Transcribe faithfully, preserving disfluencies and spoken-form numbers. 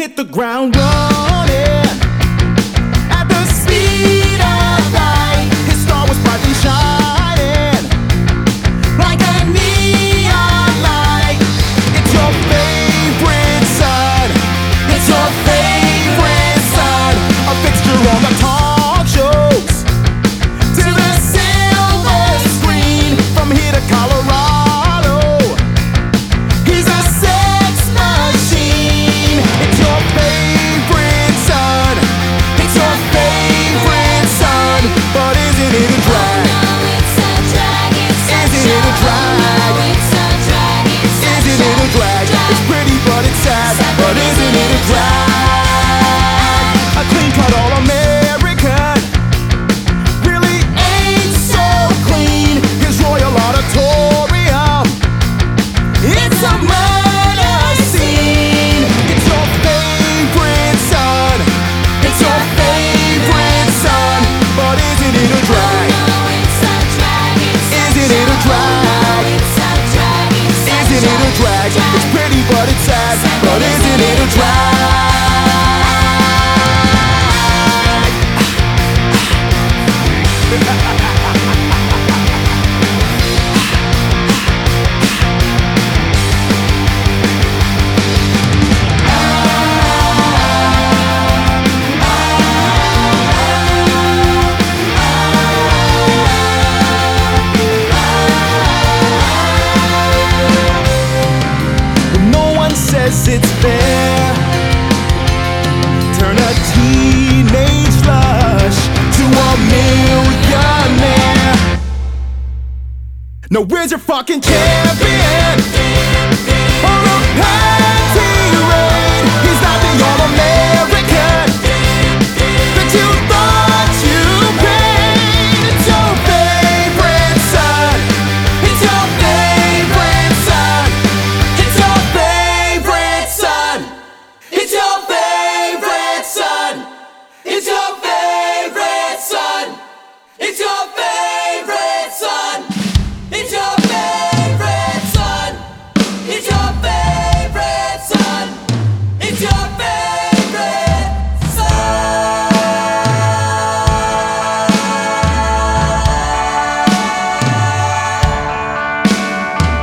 hit the ground running at the speed of light. His star was brightly shining like a neon light. It's your favorite son. It's your favorite son. A fixture on the talk shows to the silver screen. From here to Colorado, he's a sex machine. It's your favorite son. It's your favorite son. But isn't it a drag? Isn't it a drag? Isn't it a drag? It's pretty but it's sad. But isn't it a drag? A clean cut all American really ain't so clean. His Royal Auditorium, it's a murder scene. It's your favorite son. It's your favorite son. But isn't it a drag? Isn't it a drag? Isn't it a drag? It's pretty but it's sad. But isn't it a drag? No one says it's fair. Turn a teenage lush to a millionaire. Now where's your fucking champion? Or a panty raid? He's not the all-American that you thought you paid. It's your favorite son. It's your favorite son. It's your favorite son. It's your favorite son. It's your favorite son. It's your favorite son. It's your favorite son. It's your favorite son. It's your